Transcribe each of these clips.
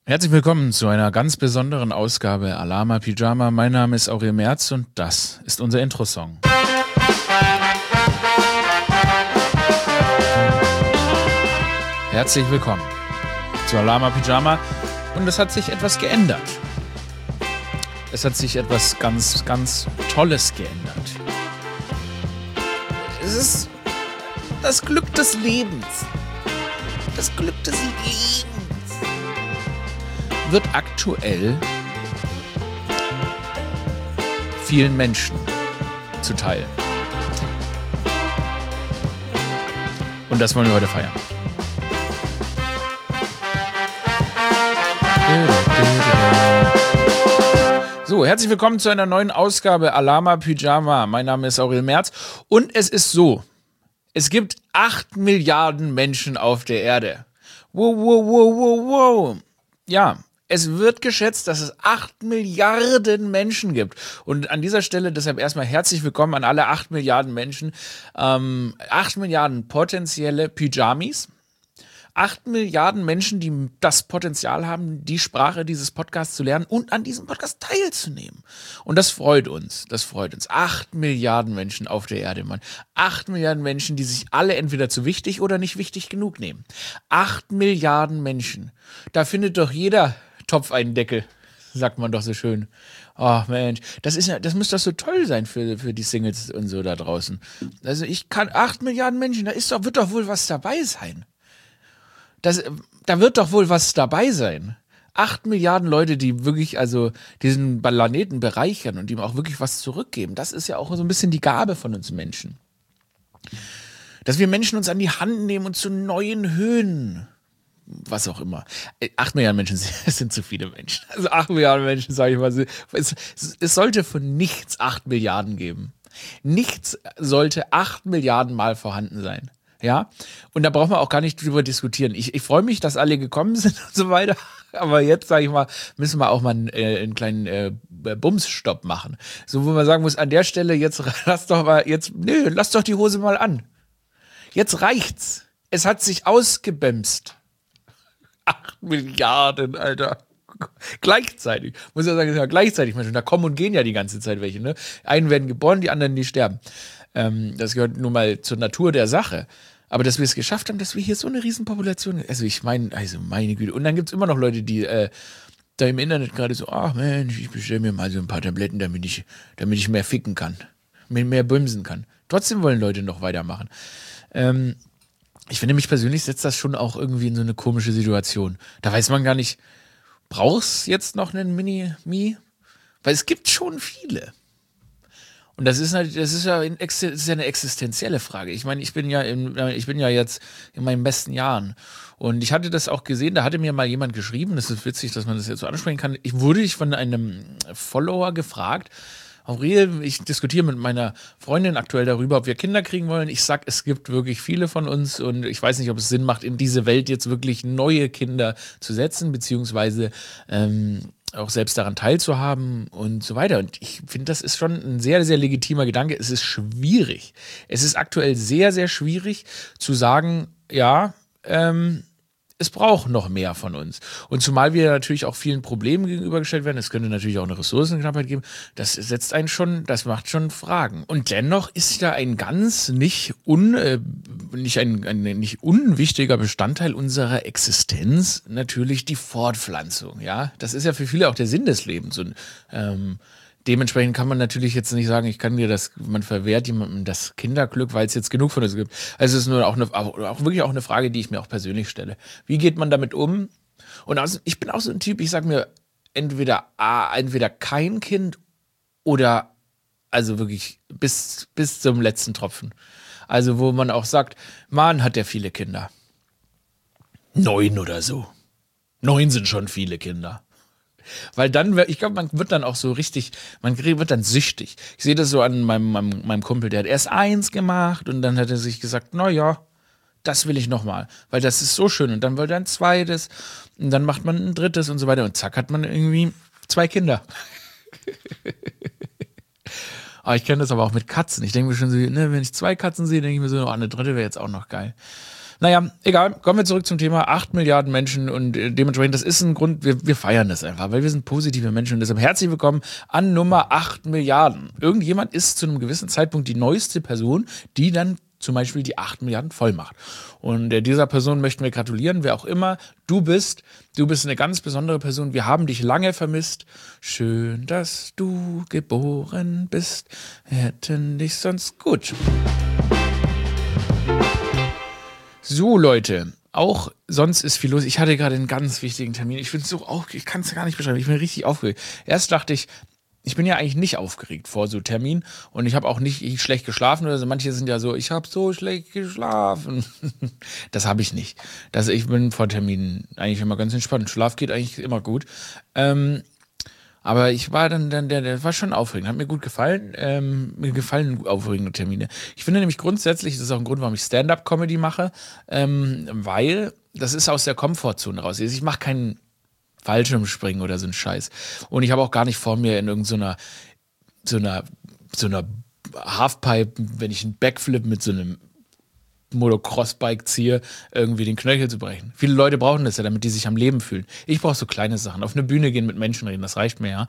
Herzlich willkommen zu einer ganz besonderen Ausgabe Alama Pyjama. Mein Name ist Aurel Merz und das ist unser Intro-Song. Herzlich willkommen zu Alama Pyjama und es hat sich etwas geändert. Es hat sich etwas ganz, ganz Tolles geändert. Es ist das Glück des Lebens. Das Glück des Lebens wird aktuell vielen Menschen zuteil. Und das wollen wir heute feiern. So, herzlich willkommen zu einer neuen Ausgabe Alama Pyjama. Mein Name ist Aurel Merz und es ist so, es gibt 8 Milliarden Menschen auf der Erde. Wow. Ja, es wird geschätzt, dass es 8 Milliarden Menschen gibt. Und an dieser Stelle deshalb erstmal herzlich willkommen an alle 8 Milliarden Menschen. 8 Milliarden potenzielle Pyjamis. 8 Milliarden Menschen, die das Potenzial haben, die Sprache dieses Podcasts zu lernen und an diesem Podcast teilzunehmen. Und das freut uns. 8 Milliarden Menschen auf der Erde, Mann. 8 Milliarden Menschen, die sich alle entweder zu wichtig oder nicht wichtig genug nehmen. 8 Milliarden Menschen. Da findet doch jeder Topf einen Deckel, sagt man doch so schön. Oh Mensch, das müsste doch so toll sein für die Singles und so da draußen. Also 8 Milliarden Menschen, wird doch wohl was dabei sein. Da wird doch wohl was dabei sein. 8 Milliarden Leute, die wirklich also diesen Planeten bereichern und ihm auch wirklich was zurückgeben. Das ist ja auch so ein bisschen die Gabe von uns Menschen. Dass wir Menschen uns an die Hand nehmen und zu neuen Höhen, was auch immer. 8 Milliarden Menschen sind zu viele Menschen. Also 8 Milliarden Menschen, sage ich mal. Es sollte von nichts 8 Milliarden geben. Nichts sollte 8 Milliarden Mal vorhanden sein. Ja, und da brauchen wir auch gar nicht drüber diskutieren. Ich freue mich, dass alle gekommen sind und so weiter. Aber jetzt, sage ich mal, müssen wir auch mal einen kleinen Bumsstopp machen. So, wo man sagen muss, an der Stelle, lass doch die Hose mal an. Jetzt reicht's. Es hat sich ausgebämst. 8 Milliarden, Alter. Gleichzeitig. Muss ja sagen, gleichzeitig. Da kommen und gehen ja die ganze Zeit welche, ne? Einen werden geboren, die anderen, die sterben. Das gehört nun mal zur Natur der Sache. Aber dass wir es geschafft haben, dass wir hier so eine Riesenpopulation, meine Güte. Und dann gibt es immer noch Leute, die da im Internet gerade so, ach Mensch, ich bestelle mir mal so ein paar Tabletten, damit ich mehr ficken kann, mehr bumsen kann. Trotzdem wollen Leute noch weitermachen. Ich finde, mich persönlich setzt das schon auch irgendwie in so eine komische Situation. Da weiß man gar nicht, brauchst jetzt noch einen Mini-Me? Weil es gibt schon viele. Und das ist ja eine existenzielle Frage. Ich meine, ich bin ja jetzt in meinen besten Jahren. Und ich hatte das auch gesehen, da hatte mir mal jemand geschrieben, das ist witzig, dass man das jetzt so ansprechen kann. Wurde ich von einem Follower gefragt, Aurel, ich diskutiere mit meiner Freundin aktuell darüber, ob wir Kinder kriegen wollen. Ich sag, es gibt wirklich viele von uns und ich weiß nicht, ob es Sinn macht, in diese Welt jetzt wirklich neue Kinder zu setzen, beziehungsweise auch selbst daran teilzuhaben und so weiter. Und ich finde, das ist schon ein sehr, sehr legitimer Gedanke. Es ist schwierig. Es ist aktuell sehr, sehr schwierig zu sagen, ja, es braucht noch mehr von uns. Und zumal wir natürlich auch vielen Problemen gegenübergestellt werden, es könnte natürlich auch eine Ressourcenknappheit geben, das macht schon Fragen. Und dennoch ist ja ein ganz nicht unwichtiger Bestandteil unserer Existenz natürlich die Fortpflanzung, ja. Das ist ja für viele auch der Sinn des Lebens und dementsprechend kann man natürlich jetzt nicht sagen, man verwehrt jemandem das Kinderglück, weil es jetzt genug von uns gibt. Also es ist nur auch wirklich auch eine Frage, die ich mir auch persönlich stelle. Wie geht man damit um? Und also ich bin auch so ein Typ, ich sage mir entweder kein Kind oder also wirklich bis zum letzten Tropfen. Also wo man auch sagt, man hat ja viele Kinder. 9 oder so. 9 sind schon viele Kinder. Weil dann, ich glaube, man wird dann auch so richtig, wird dann süchtig. Ich sehe das so an meinem Kumpel, der hat erst 1 gemacht und dann hat er sich gesagt, naja, das will ich nochmal, weil das ist so schön. Und dann wollte er ein 2. und dann macht man ein 3. und so weiter und zack, hat man irgendwie 2 Kinder. Aber ich kenne das aber auch mit Katzen. Ich denke mir schon so, ne, wenn ich 2 Katzen sehe, denke ich mir so, eine 3. wäre jetzt auch noch geil. Naja, egal. Kommen wir zurück zum Thema 8 Milliarden Menschen und dementsprechend, das ist ein Grund, wir feiern das einfach, weil wir sind positive Menschen und deshalb herzlich willkommen an Nummer 8 Milliarden. Irgendjemand ist zu einem gewissen Zeitpunkt die neueste Person, die dann zum Beispiel die 8 Milliarden voll macht. Und dieser Person möchten wir gratulieren, wer auch immer du bist. Du bist eine ganz besondere Person. Wir haben dich lange vermisst. Schön, dass du geboren bist. Wir hätten dich sonst gut. So, Leute, auch sonst ist viel los. Ich hatte gerade einen ganz wichtigen Termin. Ich bin so aufgeregt, ich kann es gar nicht beschreiben. Ich bin richtig aufgeregt. Erst dachte ich bin ja eigentlich nicht aufgeregt vor so Termin und ich habe auch nicht schlecht geschlafen oder so. Manche sind ja so, ich habe so schlecht geschlafen. Das habe ich nicht. Ich bin vor Terminen eigentlich immer ganz entspannt. Schlaf geht eigentlich immer gut. Aber ich war der war schon aufregend, hat mir gut gefallen. Mir gefallen aufregende Termine. Ich finde nämlich grundsätzlich, das ist auch ein Grund, warum ich Stand-up-Comedy mache, weil das ist aus der Komfortzone raus. Ich mache keinen Fallschirmspringen oder so ein Scheiß. Und ich habe auch gar nicht vor mir in irgendeiner so einer Halfpipe, wenn ich einen Backflip mit so einem Motocross-Bike ziehe, irgendwie den Knöchel zu brechen. Viele Leute brauchen das ja, damit die sich am Leben fühlen. Ich brauche so kleine Sachen. Auf eine Bühne gehen, mit Menschen reden, das reicht mir ja.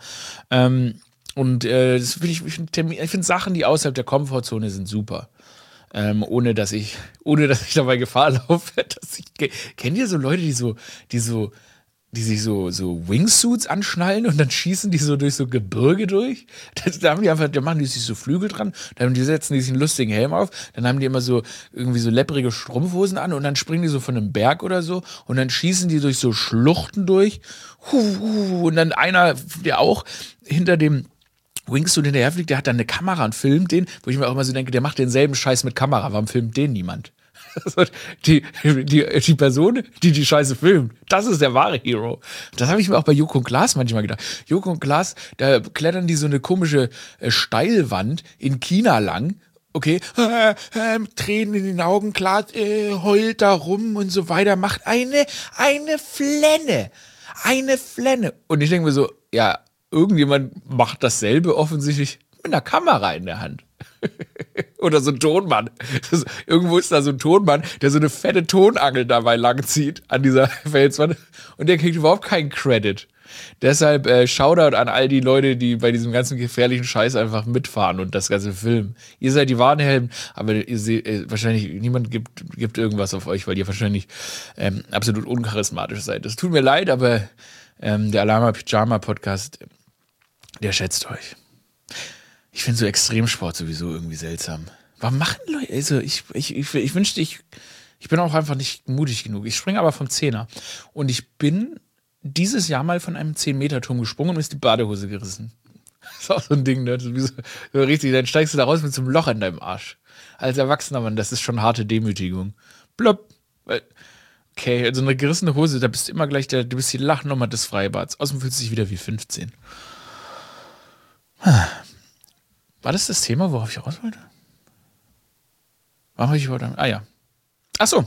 Das ich finde Sachen, die außerhalb der Komfortzone sind, super. Ohne dass ich dabei Gefahr laufe. Kennt ihr so Leute, die sich so Wingsuits anschnallen und dann schießen die so durch so Gebirge durch? Da machen die sich so Flügel dran, dann setzen die sich einen lustigen Helm auf, dann haben die immer so irgendwie so lepprige Strumpfhosen an und dann springen die so von einem Berg oder so und dann schießen die durch so Schluchten durch. Und dann einer, der auch hinter dem Wingsuit hinterherfliegt, der hat dann eine Kamera und filmt den, wo ich mir auch immer so denke, der macht denselben Scheiß mit Kamera, warum filmt den niemand? Die Person, die Scheiße filmt, das ist der wahre Hero. Das habe ich mir auch bei Joko und Klaas manchmal gedacht. Joko und Klaas, da klettern die so eine komische Steilwand in China lang. Okay, Tränen in den Augen, Klaas heult da rum und so weiter, macht eine Flenne. Eine Flenne. Und ich denke mir so, ja, irgendjemand macht dasselbe offensichtlich mit einer Kamera in der Hand. Oder so ein Tonmann. Irgendwo ist da so ein Tonmann, der so eine fette Tonangel dabei langzieht an dieser Felswand und der kriegt überhaupt keinen Credit. Deshalb Shoutout an all die Leute, die bei diesem ganzen gefährlichen Scheiß einfach mitfahren und das ganze filmen. Ihr seid die Warnhelden, aber ihr seht, wahrscheinlich niemand gibt irgendwas auf euch, weil ihr wahrscheinlich absolut uncharismatisch seid. Das tut mir leid, aber der Alama Pyjama Podcast, der schätzt euch. Ich finde so Extremsport sowieso irgendwie seltsam. Warum machen Leute, also ich wünschte, ich bin auch einfach nicht mutig genug. Ich springe aber vom Zehner. Und ich bin dieses Jahr mal von einem 10-Meter-Turm gesprungen und mir ist die Badehose gerissen. Das ist auch so ein Ding, ne? So richtig, dann steigst du da raus mit so einem Loch in deinem Arsch. Als erwachsener Mann, das ist schon harte Demütigung. Plopp. Okay, also eine gerissene Hose, da bist du immer gleich du bist die Lachnummer des Freibads. Außerdem fühlst du dich wieder wie 15. War das Thema, worauf ich raus wollte? Warum habe ich heute? Ah ja. Ach so.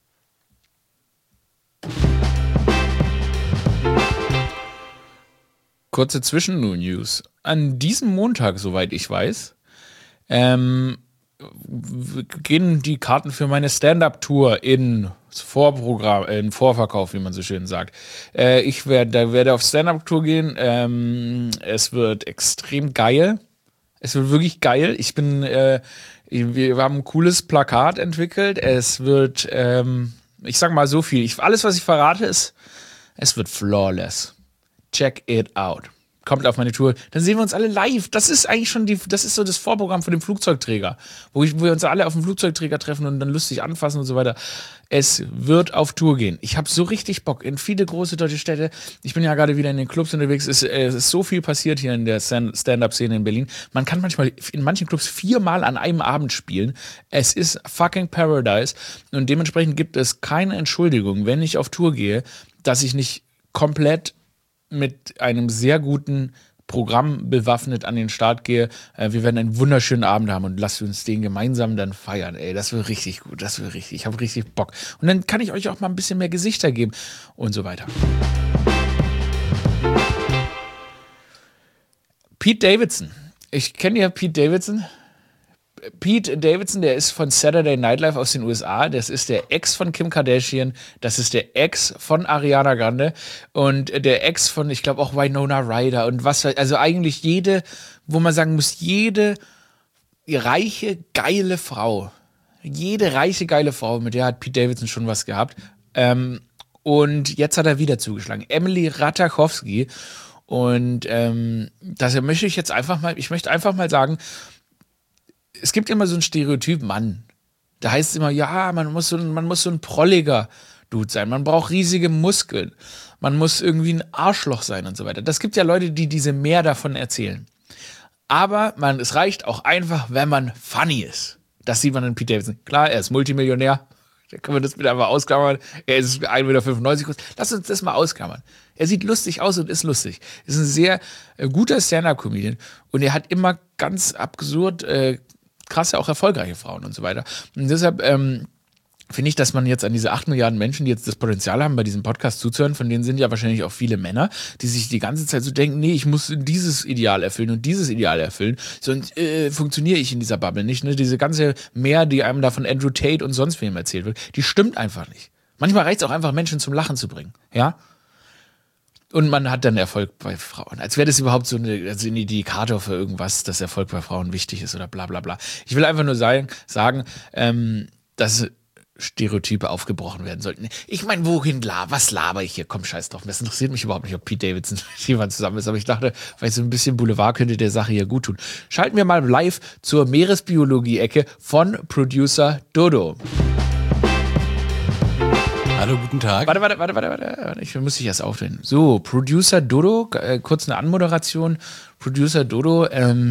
Kurze Zwischen-News. An diesem Montag, soweit ich weiß, gehen die Karten für meine Stand-Up-Tour in Vorverkauf, wie man so schön sagt. Ich werde auf Stand-Up-Tour gehen. Es wird extrem geil. Es wird wirklich geil. Wir haben ein cooles Plakat entwickelt. Es wird, ich sag mal so viel. Alles, was ich verrate, ist, es wird flawless. Check it out. Kommt auf meine Tour. Dann sehen wir uns alle live. Das ist eigentlich schon das ist so das Vorprogramm für den Flugzeugträger. Wo wir uns alle auf dem Flugzeugträger treffen und dann lustig anfassen und so weiter. Es wird auf Tour gehen. Ich habe so richtig Bock in viele große deutsche Städte. Ich bin ja gerade wieder in den Clubs unterwegs. Es ist so viel passiert hier in der Stand-Up-Szene in Berlin. Man kann manchmal in manchen Clubs 4-mal an einem Abend spielen. Es ist fucking Paradise. Und dementsprechend gibt es keine Entschuldigung, wenn ich auf Tour gehe, dass ich nicht komplett mit einem sehr guten Programm bewaffnet an den Start gehe. Wir werden einen wunderschönen Abend haben und lasst uns den gemeinsam dann feiern. Ey, das wird richtig gut, ich habe richtig Bock. Und dann kann ich euch auch mal ein bisschen mehr Gesichter geben und so weiter. Pete Davidson. Ich kenne ja Pete Davidson. Pete Davidson, der ist von Saturday Night Live aus den USA. Das ist der Ex von Kim Kardashian. Das ist der Ex von Ariana Grande. Und der Ex von, ich glaube, auch Winona Ryder. Und also eigentlich jede, wo man sagen muss, jede reiche, geile Frau. Jede reiche, geile Frau, mit der hat Pete Davidson schon was gehabt. Und jetzt hat er wieder zugeschlagen. Emily Ratajkowski. Und das möchte ich jetzt einfach mal sagen, es gibt immer so einen Stereotyp Mann. Da heißt es immer, ja, man muss so ein prolliger Dude sein. Man braucht riesige Muskeln. Man muss irgendwie ein Arschloch sein und so weiter. Das gibt ja Leute, die diese mehr davon erzählen. Aber es reicht auch einfach, wenn man funny ist. Das sieht man in Pete Davidson. Klar, er ist Multimillionär. Da können wir das bitte einfach ausklammern. Er ist 1,95 Meter groß. Lass uns das mal ausklammern. Er sieht lustig aus und ist lustig. Ist ein sehr guter Stand-Up-Comedian. Und er hat immer ganz absurd krasse, auch erfolgreiche Frauen und so weiter. Und deshalb finde ich, dass man jetzt an diese 8 Milliarden Menschen, die jetzt das Potenzial haben, bei diesem Podcast zuzuhören, von denen sind ja wahrscheinlich auch viele Männer, die sich die ganze Zeit so denken, nee, ich muss dieses Ideal erfüllen und dieses Ideal erfüllen, sonst funktioniere ich in dieser Bubble nicht. Ne? Diese ganze Mehr, die einem da von Andrew Tate und sonst wem erzählt wird, die stimmt einfach nicht. Manchmal reicht es auch einfach, Menschen zum Lachen zu bringen. Ja? Und man hat dann Erfolg bei Frauen. Als wäre das überhaupt so ein Indikator für irgendwas, dass Erfolg bei Frauen wichtig ist oder bla bla bla. Ich will einfach nur sagen, dass Stereotype aufgebrochen werden sollten. Ich meine, was laber ich hier? Komm, scheiß drauf. Das interessiert mich überhaupt nicht, ob Pete Davidson mit jemand zusammen ist. Aber ich dachte, vielleicht so ein bisschen Boulevard könnte der Sache hier gut tun. Schalten wir mal live zur Meeresbiologie-Ecke von Producer Dodo. Hallo, guten Tag. Warte. Ich muss dich erst aufstellen. So, Producer Dodo, kurz eine Anmoderation. Producer Dodo,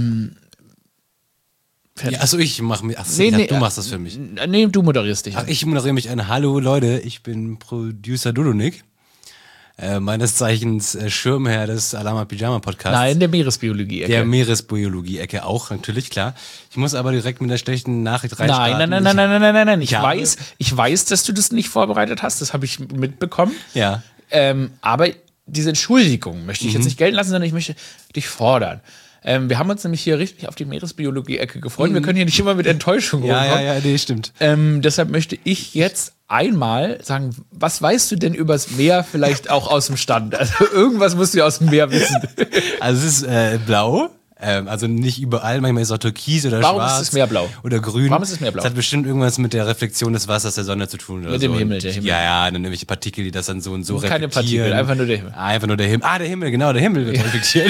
ja, achso, ich mache mir. Du machst das für mich. Nee, du moderierst dich. Ach, ich moderiere mich ein. Hallo Leute, ich bin Producer Dodonik. Meines Zeichens Schirmherr des Alama Pyjama Podcasts. Nein, der Meeresbiologie-Ecke. Der Meeresbiologie-Ecke auch, natürlich, klar. Ich muss aber direkt mit der schlechten Nachricht reinstarten. Nein. Ich weiß, dass du das nicht vorbereitet hast. Das habe ich mitbekommen. Ja. Aber diese Entschuldigung möchte ich jetzt nicht gelten lassen, sondern ich möchte dich fordern. Wir haben uns nämlich hier richtig auf die Meeresbiologie-Ecke gefreut. Wir können hier nicht immer mit Enttäuschung rumkommen. Ja, nee, stimmt. Deshalb möchte ich jetzt einmal sagen, was weißt du denn übers Meer vielleicht auch aus dem Stand? Also irgendwas musst du ja aus dem Meer wissen. Also es ist blau. Also nicht überall, manchmal ist es auch türkis oder schwarz. Warum ist es Meer blau? Oder grün. Warum ist es Meer blau? Das hat bestimmt irgendwas mit der Reflexion des Wassers der Sonne zu tun. Oder mit so. dem Himmel, der Himmel. Ja, dann irgendwelche Partikel, die das dann so und so reflektieren. Keine Partikel, einfach nur der Himmel. Einfach nur der Himmel. Der Himmel, genau, der Himmel wird reflektiert.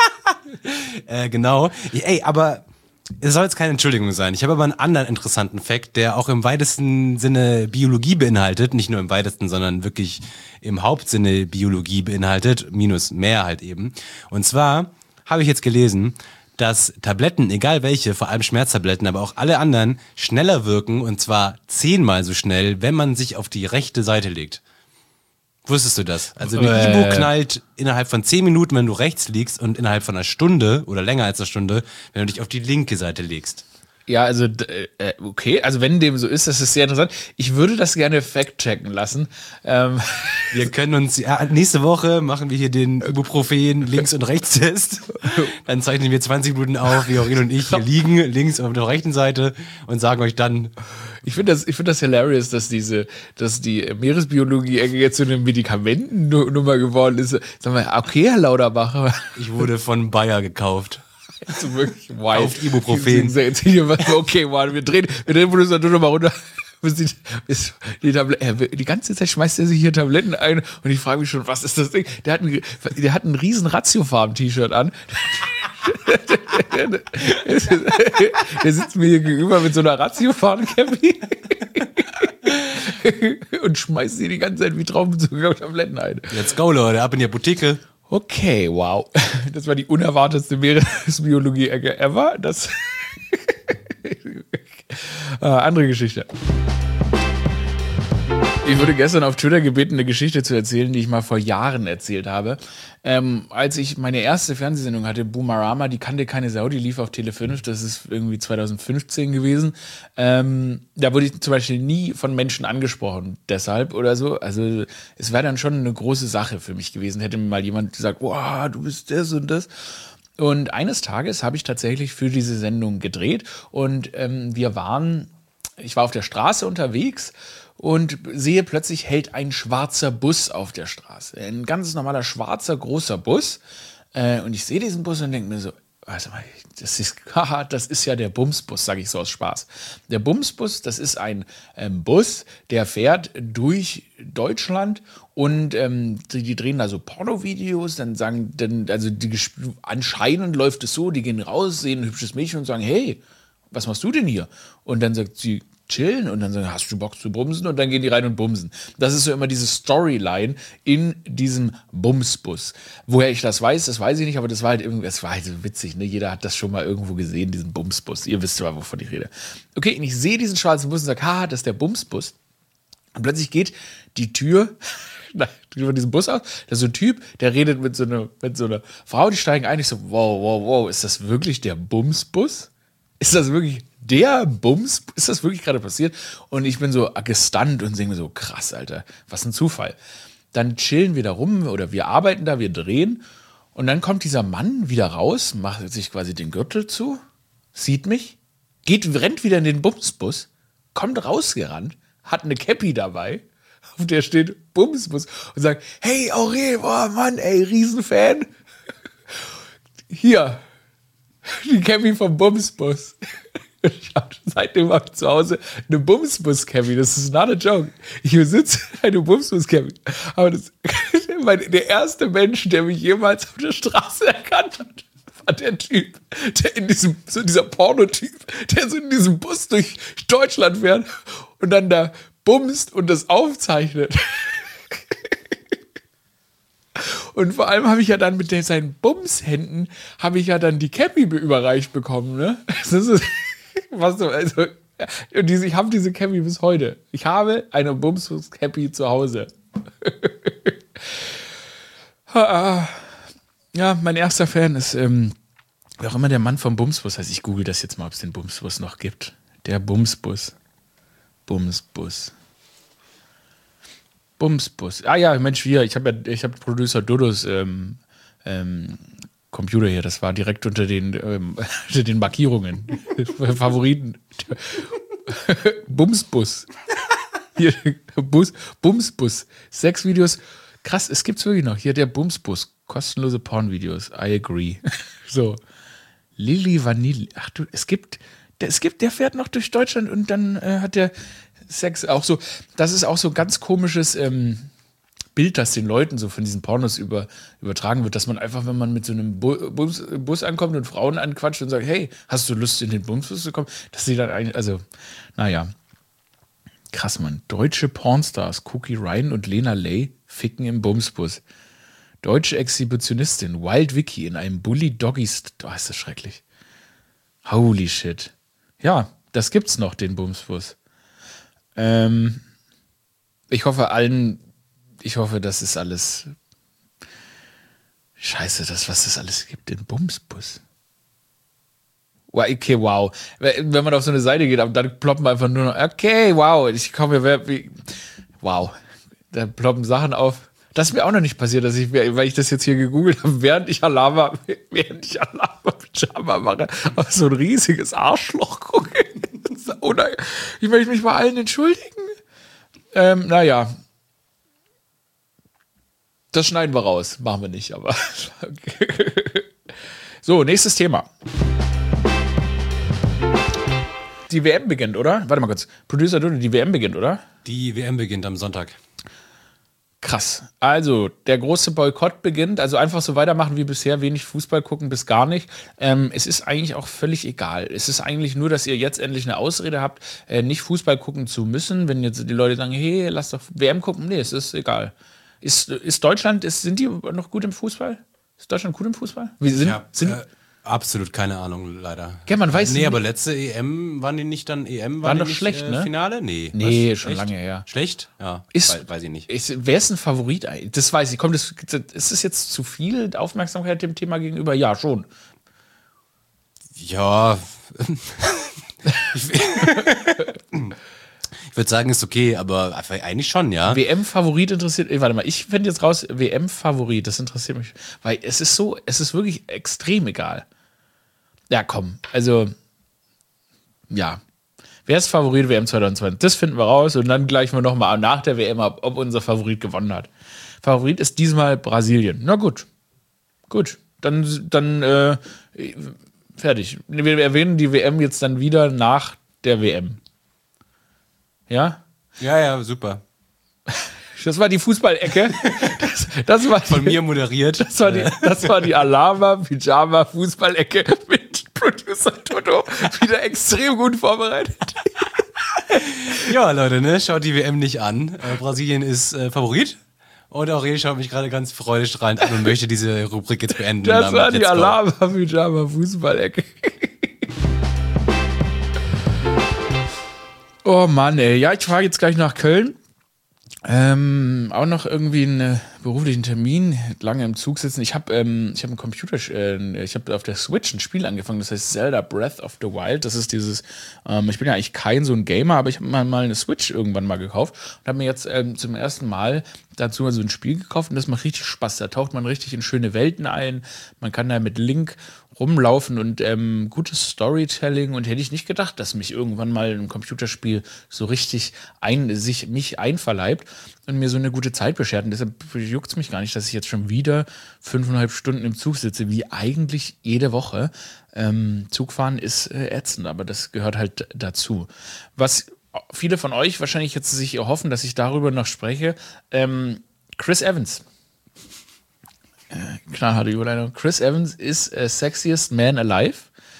Genau. Ey, aber es soll jetzt keine Entschuldigung sein. Ich habe aber einen anderen interessanten Fact, der auch im weitesten Sinne Biologie beinhaltet. Nicht nur im weitesten, sondern wirklich im Hauptsinne Biologie beinhaltet. Minus mehr halt eben. Und zwar habe ich jetzt gelesen, dass Tabletten, egal welche, vor allem Schmerztabletten, aber auch alle anderen, schneller wirken. Und zwar 10-mal so schnell, wenn man sich auf die rechte Seite legt. Wusstest du das? Also eine Ibu knallt innerhalb von 10 Minuten, wenn du rechts liegst, und innerhalb von einer Stunde oder länger als einer Stunde, wenn du dich auf die linke Seite legst. Ja, also okay, also wenn dem so ist, das ist sehr interessant. Ich würde das gerne fact-checken lassen. Wir können uns, nächste Woche machen wir hier den Ibuprofen Links- und Rechtstest. Dann zeichnen wir 20 Minuten auf, wie Aurel und ich hier liegen, links auf der rechten Seite, und sagen euch dann. Ich finde das hilarious, dass die Meeresbiologie jetzt so eine Medikamentennummer geworden ist. Sag mal, okay, Herr Lauterbach. Ich wurde von Bayer gekauft. Also wirklich wild. Auf Ibuprofen. Okay, wow, wir drehen Producer Dodo mal runter. Die ganze Zeit schmeißt er sich hier Tabletten ein, und ich frage mich schon, was ist das Ding? Der hat ein riesen Ratiofarben-T-Shirt an. Der sitzt mir hier gegenüber mit so einer Ratiofarben-Cappy und schmeißt sie die ganze Zeit wie Traubenzucker Tabletten ein. Let's go, Leute, ab in die Apotheke. Okay, wow. Das war die unerwartetste Meeresbiologie-Ecke ever. Das andere Geschichte. Ich wurde gestern auf Twitter gebeten, eine Geschichte zu erzählen, die ich mal vor Jahren erzählt habe. Als ich meine erste Fernsehsendung hatte, Boomerama, die kannte keine Sau, die lief auf Tele 5, das ist irgendwie 2015 gewesen. Da wurde ich zum Beispiel nie von Menschen angesprochen, deshalb oder so. Also es wäre dann schon eine große Sache für mich gewesen, hätte mir mal jemand gesagt, wow, du bist das und das. Und eines Tages habe ich tatsächlich für diese Sendung gedreht und ich war auf der Straße unterwegs und sehe plötzlich hält ein schwarzer Bus auf der Straße. Ein ganz normaler schwarzer, großer Bus. Und ich sehe diesen Bus und denke mir so, warte mal, das ist ja der Bumsbus, sage ich so aus Spaß. Der Bumsbus, das ist ein Bus, der fährt durch Deutschland und die drehen da so Pornovideos, anscheinend läuft es so, die gehen raus, sehen ein hübsches Mädchen und sagen, hey, was machst du denn hier? Und dann sagt sie, chillen und dann sagen, hast du Bock zu bumsen? Und dann gehen die rein und bumsen. Das ist so immer diese Storyline in diesem Bumsbus. Woher ich das weiß ich nicht, aber das war halt irgendwie, das war halt so witzig, ne? Jeder hat das schon mal irgendwo gesehen, diesen Bumsbus. Ihr wisst ja, wovon ich rede. Okay, und ich sehe diesen schwarzen Bus und sage, das ist der Bumsbus. Und plötzlich geht die Tür von diesem Bus aus. Da ist so ein Typ, der redet mit so einer Frau, die steigen ein. Ich so, wow, ist das wirklich der Bumsbus? Ist das wirklich der Bums? Ist das wirklich gerade passiert? Und ich bin so gestunt und singe so, krass, Alter, was ein Zufall. Dann chillen wir da rum oder wir arbeiten da, wir drehen. Und dann kommt dieser Mann wieder raus, macht sich quasi den Gürtel zu, sieht mich, rennt wieder in den Bumsbus, kommt rausgerannt, hat eine Cappy dabei, auf der steht Bumsbus und sagt, hey Aurel, boah Mann, ey, Riesenfan. Hier, die Cappy vom Bumsbus. Seitdem habe ich zu Hause eine Bumsbus-Cappy. Das ist not a joke. Ich besitze eine Bumsbus-Cappy. Aber der erste Mensch, der mich jemals auf der Straße erkannt hat, war der Typ, dieser Pornotyp, der so in diesem Bus durch Deutschland fährt und dann da bumst und das aufzeichnet. Und vor allem habe ich ja dann mit seinen Bumshänden ich die Cappy überreicht bekommen, ne? Das ist ich habe diese Cappy bis heute. Ich habe eine Bumsbus-Cappy zu Hause. Ja, mein erster Fan ist, wie auch immer der Mann vom Bumsbus heißt. Ich google das jetzt mal, ob es den Bumsbus noch gibt. Der Bumsbus. Bumsbus. Ah ja, Mensch, ich habe Producer Dodos Computer hier, das war direkt unter den Markierungen. Favoriten. Bumsbus. Hier, Bumsbus. 6 Videos. Krass, es gibt's wirklich noch. Hier der Bumsbus. Kostenlose Pornvideos. I agree. So. Lilly Vanilli. Ach du, der fährt noch durch Deutschland und dann hat der Sex auch so. Das ist auch so ganz komisches Bild, das den Leuten so von diesen Pornos übertragen wird, dass man einfach, wenn man mit so einem Bus ankommt und Frauen anquatscht und sagt, hey, hast du Lust in den Bumsbus zu kommen? Dass sie dann eigentlich, also, naja. Krass, Mann. Deutsche Pornstars, Cookie Ryan und Lena Ley ficken im Bumsbus. Deutsche Exhibitionistin, Wild Vicky in einem Bully Doggy, ist das schrecklich. Holy shit. Ja, das gibt's noch, den Bumsbus. Ich hoffe, das ist alles scheiße, was es alles gibt, den Bumsbus. Okay, wow. Wenn man auf so eine Seite geht, dann ploppen einfach nur noch, okay, wow, wow. Da ploppen Sachen auf. Das ist mir auch noch nicht passiert, weil ich das jetzt hier gegoogelt habe, während ich Alama Pyjama mache, auf so ein riesiges Arschloch gucke. Oder ich möchte mich bei allen entschuldigen. Naja. Das schneiden wir raus. Machen wir nicht, aber. So, nächstes Thema. Die WM beginnt, oder? Warte mal kurz. Producer Dude, die WM beginnt, oder? Die WM beginnt am Sonntag. Krass. Also, der große Boykott beginnt. Also einfach so weitermachen wie bisher, wenig Fußball gucken bis gar nicht. Es ist eigentlich auch völlig egal. Es ist eigentlich nur, dass ihr jetzt endlich eine Ausrede habt, nicht Fußball gucken zu müssen. Wenn jetzt die Leute sagen, hey, lass doch WM gucken. Nee, es ist egal. Ist Deutschland, sind die noch gut im Fußball? Ist Deutschland gut im Fußball? Absolut keine Ahnung, leider. Ja, man weiß nicht. Aber letzte EM waren die nicht dann EM? Waren doch schlecht, ne? Finale? Nee, schon lange her. Schlecht? Ja, weiß ich nicht. Wer ist ein Favorit? Das weiß ich. Ist es jetzt zu viel Aufmerksamkeit dem Thema gegenüber? Ja, schon. Ja. Ich würde sagen, ist okay, aber eigentlich schon, ja. WM-Favorit interessiert, warte mal, ich finde jetzt raus, WM-Favorit, das interessiert mich, weil es ist wirklich extrem egal. Ja, komm, also, ja. Wer ist Favorit WM 2020? Das finden wir raus und dann gleichen wir nochmal nach der WM ab, ob unser Favorit gewonnen hat. Favorit ist diesmal Brasilien. Na gut. Gut. Dann fertig. Wir erwähnen die WM jetzt dann wieder nach der WM. Ja? Ja, super. Das war die Fußballecke. Das war von mir moderiert. Das war die Alama-Pyjama-Fußballecke mit Producer Toto. Wieder extrem gut vorbereitet. Ja, Leute, ne? Schaut die WM nicht an. Brasilien ist Favorit. Und Aurel schaut mich gerade ganz freudestrahlend an und möchte diese Rubrik jetzt beenden. Das war die Alama-Pyjama-Fußballecke. Oh Mann, ey. Ja, ich fahre jetzt gleich nach Köln. Auch noch irgendwie einen beruflichen Termin, lange im Zug sitzen. Ich habe einen Computer, ich habe auf der Switch ein Spiel angefangen, das heißt Zelda Breath of the Wild. Das ist dieses, ich bin ja eigentlich kein so ein Gamer, aber ich habe mal eine Switch irgendwann mal gekauft und habe mir jetzt zum ersten Mal dazu so ein Spiel gekauft und das macht richtig Spaß. Da taucht man richtig in schöne Welten ein. Man kann da mit Link rumlaufen und gutes Storytelling und hätte ich nicht gedacht, dass mich irgendwann mal ein Computerspiel so richtig mich einverleibt und mir so eine gute Zeit beschert. Und deshalb juckt es mich gar nicht, dass ich jetzt schon wieder 5,5 Stunden im Zug sitze, wie eigentlich jede Woche. Zugfahren ist ätzend, aber das gehört halt dazu. Was viele von euch wahrscheinlich jetzt sich erhoffen, dass ich darüber noch spreche, Chris Evans. Knallharte Überleitung. Chris Evans ist Sexiest Man Alive.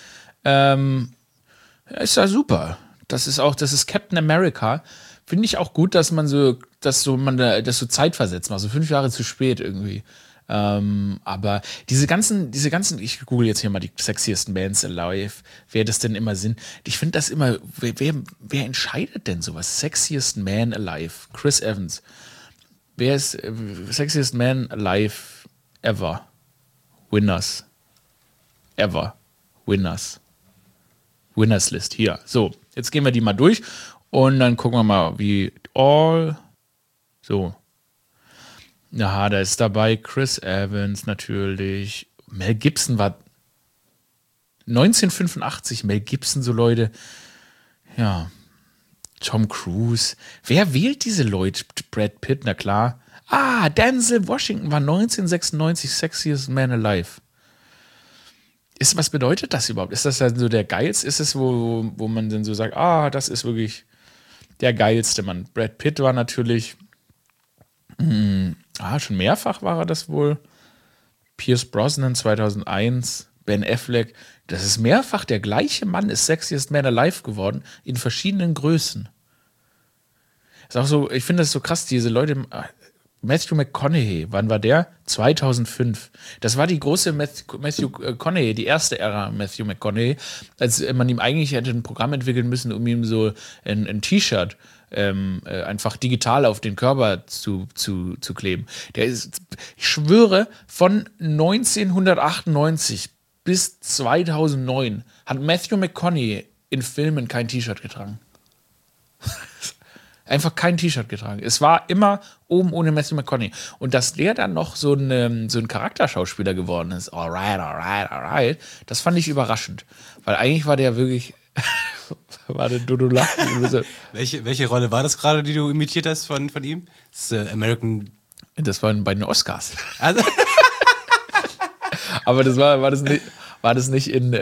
Ist ja super. Das ist Captain America. Finde ich auch gut, dass man so zeitversetzt macht, so 5 Jahre zu spät irgendwie. Aber diese ganzen, ich google jetzt hier mal die Sexiest Mans Alive, wer das denn immer sind. Ich finde das immer, wer entscheidet denn sowas? Sexiest Man Alive. Chris Evans. Wer ist Sexiest Man Alive ever? Winners. Ever. Winners. Winners List. Hier. So, jetzt gehen wir die mal durch und dann gucken wir mal, wie so. Ja, da ist dabei Chris Evans natürlich. Mel Gibson war 1985. Mel Gibson, so Leute. Ja. Tom Cruise. Wer wählt diese Leute? Brad Pitt, na klar. Denzel Washington war 1996 Sexiest Man Alive. Was bedeutet das überhaupt? Ist das dann so der geilste? Ist es, wo man dann so sagt, das ist wirklich der geilste Mann. Brad Pitt war natürlich schon mehrfach war er das wohl. Pierce Brosnan 2001, Ben Affleck. Das ist mehrfach der gleiche Mann, ist Sexiest Man Alive geworden, in verschiedenen Größen. Ist auch so, ich finde das so krass, diese Leute. Matthew McConaughey, wann war der? 2005. Das war die große Matthew McConaughey, die erste Ära Matthew McConaughey, als man ihm eigentlich hätte ein Programm entwickeln müssen, um ihm so ein T-Shirt einfach digital auf den Körper zu kleben. Der ist, ich schwöre, von 1998 bis 2009 hat Matthew McConaughey in Filmen kein T-Shirt getragen. Einfach kein T-Shirt getragen. Es war immer oben ohne Matthew McConaughey. Und dass der dann noch so ein Charakterschauspieler geworden ist, alright, das fand ich überraschend. Weil eigentlich war der wirklich, war der Dodolach. Welche Rolle war das gerade, die du imitiert hast von ihm? Das American... Das war bei den Oscars. Also aber war das nicht in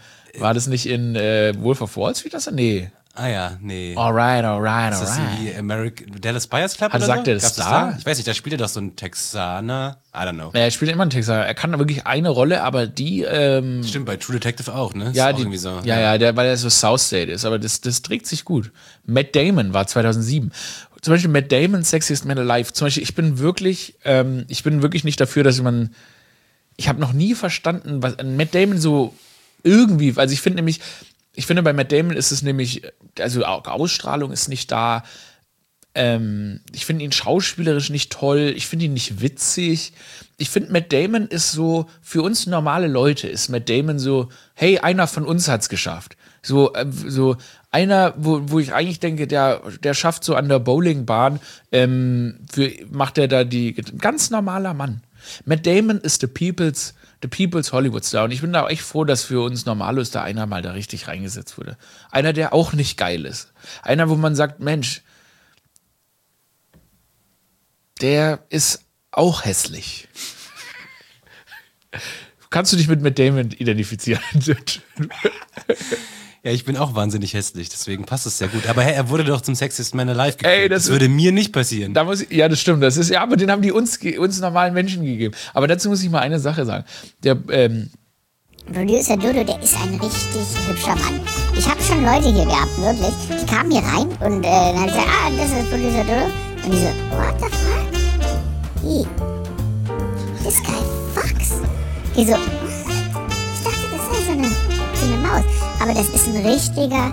Wolf of Wall Street? Nee. Nee. Alright. Ist das die Dallas Buyers Club oder so? Sagt er das da? Ich weiß nicht, da spielt er doch so ein Texaner. I don't know. Ja, er spielt immer einen Texaner. Er kann wirklich eine Rolle, aber die... Stimmt, bei True Detective auch, ne? Ja, ist auch irgendwie so. Weil er so South State ist. Aber das trägt sich gut. Matt Damon war 2007. Zum Beispiel Matt Damon, Sexiest Man Alive. Zum Beispiel, ich bin wirklich nicht dafür, dass man... Ich habe noch nie verstanden, was Matt Damon so irgendwie... Also ich finde, bei Matt Damon ist es nämlich, also Ausstrahlung ist nicht da. Ich finde ihn schauspielerisch nicht toll. Ich finde ihn nicht witzig. Ich finde, Matt Damon ist so, für uns normale Leute ist Matt Damon so, hey, einer von uns hat's geschafft. So Einer, wo ich eigentlich denke, der schafft so an der Bowlingbahn, macht er da ganz normaler Mann. Matt Damon ist the people's Hollywood Star. Und ich bin da echt froh, dass für uns Normalos da einer mal da richtig reingesetzt wurde. Einer, der auch nicht geil ist. Einer, wo man sagt, Mensch, der ist auch hässlich. Kannst du dich mit Matt Damon identifizieren? Ja, ich bin auch wahnsinnig hässlich, deswegen passt es sehr gut. Aber er wurde doch zum Sexiest Man Alive gekriegt. Das würde mir nicht passieren. Ja, das stimmt. Aber den haben die uns normalen Menschen gegeben. Aber dazu muss ich mal eine Sache sagen. Der Producer Dodo, der ist ein richtig hübscher Mann. Ich habe schon Leute hier gehabt, wirklich. Die kamen hier rein und dann habe ich gesagt, das ist Producer Dodo. Und die so, what the fuck? This guy fucks. Die so, ich dachte, das sei so eine Maus. Aber das ist ein richtiges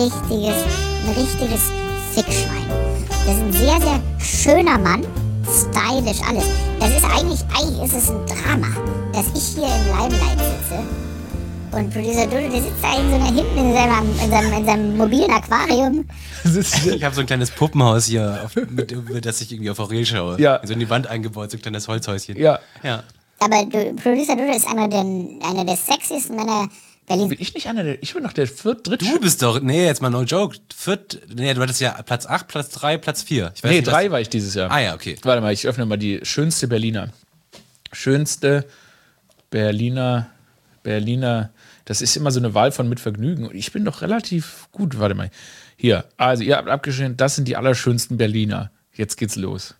Fickschwein. Das ist ein sehr, sehr schöner Mann. Stylisch, alles. Das ist eigentlich ist es ein Drama, dass ich hier im Limelight sitze. Und Producer Dodo, der sitzt da hinten in seinem mobilen Aquarium. Ich habe so ein kleines Puppenhaus hier, mit das ich irgendwie auf Aurel schaue. Ja. So in die Wand eingebaut, so ein kleines Holzhäuschen. Ja. Aber Producer Dodo ist einer der sexiesten Männer Berlin. Bin ich nicht ich bin doch der dritte. Du bist doch, jetzt mal no joke. Du hattest ja Platz 8, Platz 3, Platz 4. Ich weiß nicht, 3 war ich dieses Jahr. Ah ja, okay. Warte mal, ich öffne mal die schönste Berliner. Schönste Berliner, das ist immer so eine Wahl von mit Vergnügen. Und ich bin doch relativ gut, warte mal. Hier, also ihr habt abgeschrieben, das sind die allerschönsten Berliner. Jetzt geht's los.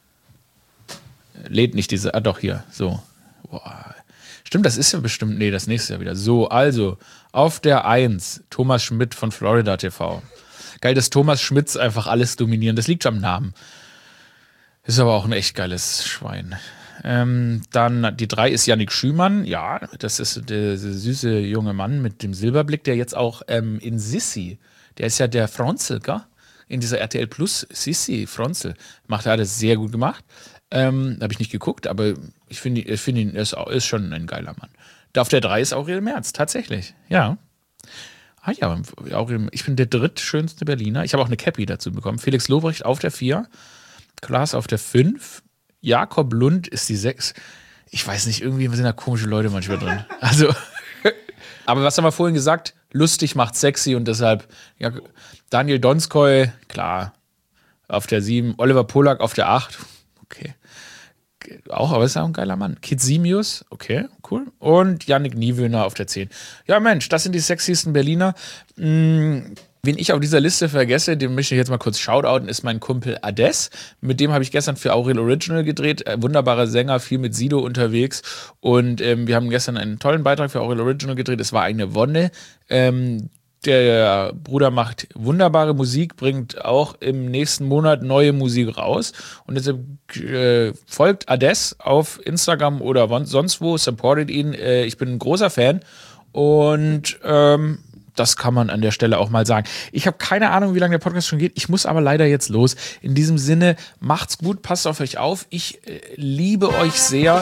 Lädt nicht doch hier, so. Boah. Stimmt, das ist ja bestimmt, das nächste Jahr wieder. So, also, auf der 1, Thomas Schmidt von Florida TV. Geil, dass Thomas Schmidts einfach alles dominieren, das liegt schon am Namen. Ist aber auch ein echt geiles Schwein. Dann die 3 ist Yannick Schümann. Ja, das ist der süße junge Mann mit dem Silberblick, der jetzt auch in Sissi, der ist ja der Fronzel, gell? In dieser RTL Plus Sissi, Fronzel. Er hat das sehr gut gemacht. Habe ich nicht geguckt, aber ich finde ihn, er ist schon ein geiler Mann. Da auf der 3 ist Aurel Merz, tatsächlich. Ja. Ah ja, ich bin der drittschönste Berliner. Ich habe auch eine Cappy dazu bekommen. Felix Lobrecht auf der 4, Klaas auf der 5, Jakob Lund ist die 6. Ich weiß nicht, irgendwie sind da komische Leute manchmal drin. Also, aber was haben wir vorhin gesagt? Lustig macht sexy und deshalb, ja, Daniel Donskoy, klar, auf der 7, Oliver Polak auf der 8. Okay. Auch, aber ist ja auch ein geiler Mann. Kid Simius, okay, cool. Und Yannick Niewöhner auf der 10. Ja, Mensch, das sind die sexiesten Berliner. Wen ich auf dieser Liste vergesse, den möchte ich jetzt mal kurz shoutouten, ist mein Kumpel Ades. Mit dem habe ich gestern für Aurel Original gedreht. Wunderbarer Sänger, viel mit Sido unterwegs. Und wir haben gestern einen tollen Beitrag für Aurel Original gedreht. Es war eine Wonne. Der Bruder macht wunderbare Musik, bringt auch im nächsten Monat neue Musik raus. Und deshalb folgt Ades auf Instagram oder sonst wo, supportet ihn. Ich bin ein großer Fan. Und das kann man an der Stelle auch mal sagen. Ich habe keine Ahnung, wie lange der Podcast schon geht. Ich muss aber leider jetzt los. In diesem Sinne, macht's gut, passt auf euch auf. Ich liebe euch sehr.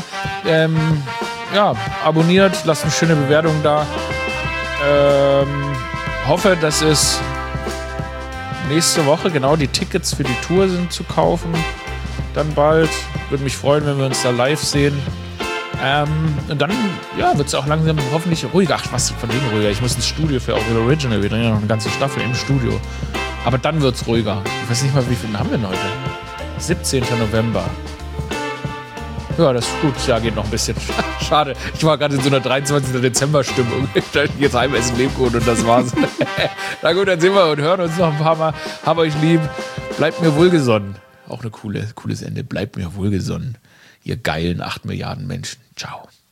Abonniert, lasst eine schöne Bewertung da. Hoffe, dass es nächste Woche, genau, die Tickets für die Tour sind zu kaufen. Dann bald. Würde mich freuen, wenn wir uns da live sehen. Und dann, wird es auch langsam hoffentlich ruhiger. Ach, was von wegen ruhiger. Ich muss ins Studio für Aurel Original. Wir drehen ja noch eine ganze Staffel im Studio. Aber dann wird es ruhiger. Ich weiß nicht mal, wie viele haben wir denn heute? 17. November. Ja, das ist gut. Ja, geht noch ein bisschen. Schade. Ich war gerade in so einer 23. Dezember-Stimmung. Jetzt Heimessen Lebkuchen und das war's. Na gut, dann sehen wir und hören uns noch ein paar Mal. Hab euch lieb. Bleibt mir wohlgesonnen. Auch eine cooles Ende. Bleibt mir wohlgesonnen. Ihr geilen 8 Milliarden Menschen. Ciao.